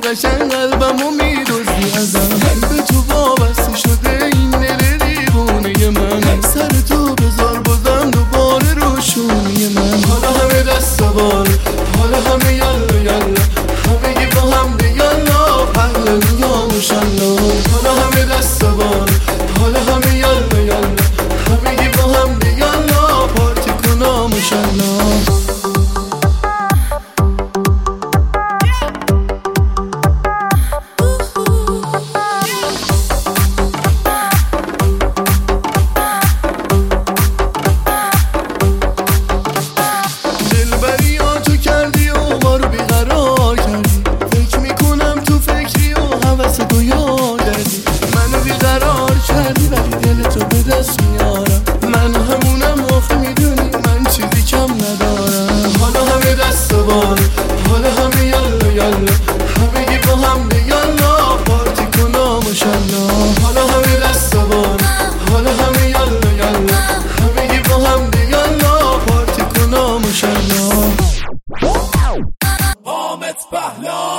قشنگ قلبمو میدوزی ازم. به تو وابسته شده این دل دیوونه من، سر تو بذار بازم دوباره روشونه من. حالا همه دست بال، حالا همه یلا یلا، همه با هم دیگه یلا پهلوی یا مشلا. حالا همه دست بال، حالا همه یلا یلا، همه با هم دیگه یلا پارتی کنا مشلا. من همونم آخه میدونی من چیزی کم ندارم. حالا همه دست بال، حالا همه یلا یلا، همه با هم دیگه یلا پارتی کنا مشلا. حالا همه دست بال، حالا همه یلا یلا، همه با هم دیگه یلا پارتی کنا مشلا. حامد پهلوان